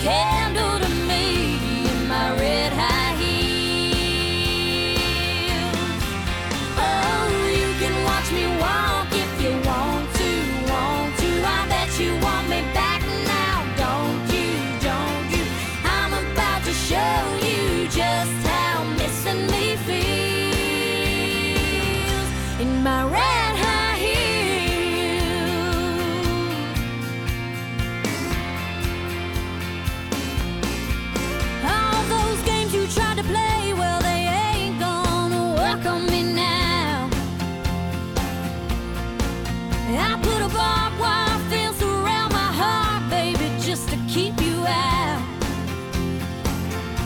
candle to me in my red high heels. Oh, you can watch me walk if you want to, want to. I bet you want me back now, don't you, don't you? I'm about to show you just how missing me feels in my red high heels. All those games you tried to play, well, they ain't gonna work on me now. I put a barbed wire fence around my heart, baby, just to keep you out.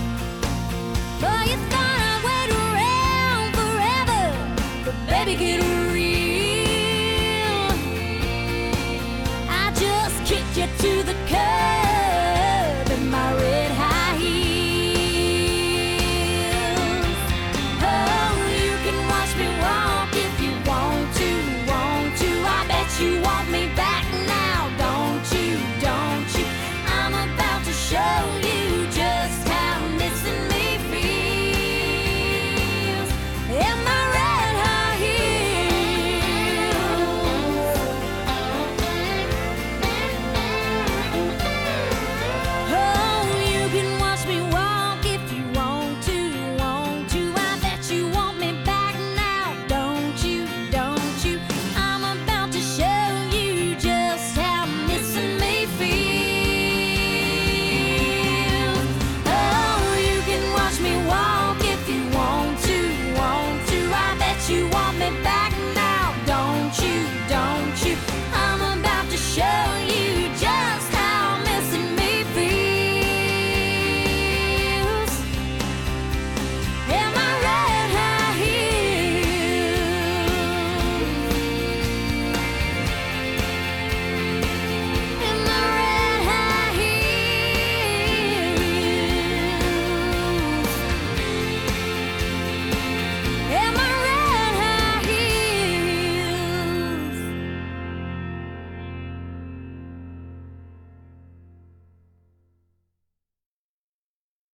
But you thought I'd wait around forever, but baby, get